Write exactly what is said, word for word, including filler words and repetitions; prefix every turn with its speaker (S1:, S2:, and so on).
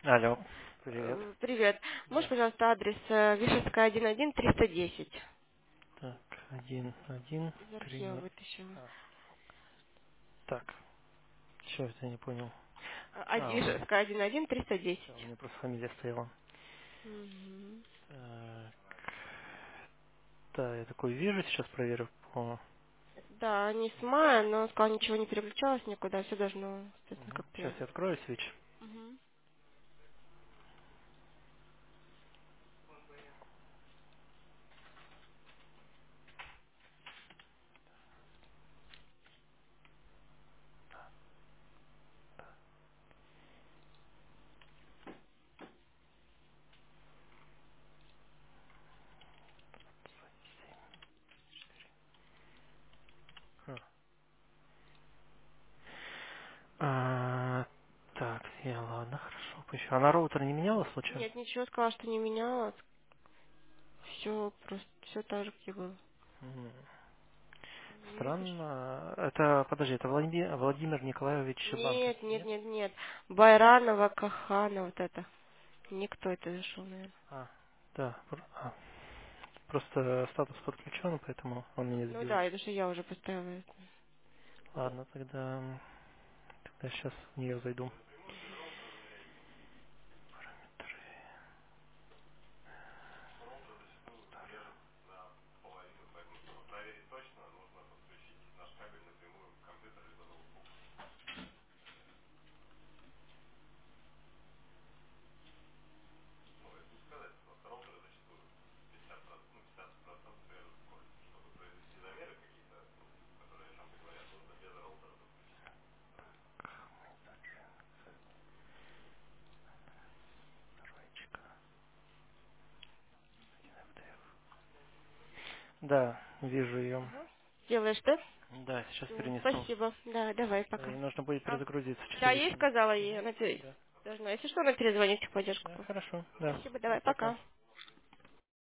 S1: Алло, привет.
S2: Э, Привет. Можешь,
S1: Да.
S2: пожалуйста, адрес э, Вишевская, один один, триста десять?
S1: Так, один, один,
S2: Из
S1: три,
S2: архива
S1: ноль.
S2: вытащила.
S1: А, так, что это я не понял?
S2: А, а,
S1: А, у
S2: Вишевская, один один, триста
S1: да, у
S2: десять.
S1: меня просто фамилия стояла.
S2: Мгм.
S1: Так, да, я такой вижу, сейчас проверю по...
S2: Да, не с мая, но он сказал, ничего не переключалось никуда, все должно, естественно, как
S1: Сейчас
S2: прежде.
S1: я открою свич.
S2: Мгм.
S1: А, А, так, я, ладно, хорошо, поищу. Она роутер не меняла случайно?
S2: Нет, ничего, сказала, что не менялось. Все просто, все так же, как и было.
S1: М,
S2: Видишь?
S1: Странно. Это, подожди, это Владимир, Владимир Николаевич
S2: Нет,
S1: Банковский,
S2: нет,
S1: нет?
S2: нет, нет. Байранова, Кахана, вот это. Никто это зашел, наверное.
S1: А, да, пр- а, просто статус подключен, поэтому он меня
S2: Ну
S1: сбил.
S2: да, это же я уже поставила это.
S1: Ладно, тогда, тогда сейчас в нее зайду. Да, вижу ее.
S2: Ага. Делаешь, да?
S1: Да, сейчас
S2: Ну,
S1: перенесу.
S2: спасибо. Да, давай,
S1: Да,
S2: пока.
S1: и нужно будет
S2: А,
S1: перезагрузиться
S2: да,
S1: четыре
S2: ей
S1: семь.
S2: сказала ей,
S1: Мгм.
S2: она пере-
S1: Да.
S2: должна. Если что, она перезвонит в
S1: Да,
S2: техподдержку.
S1: хорошо, да.
S2: Спасибо,
S1: Все,
S2: давай,
S1: пока.
S2: пока.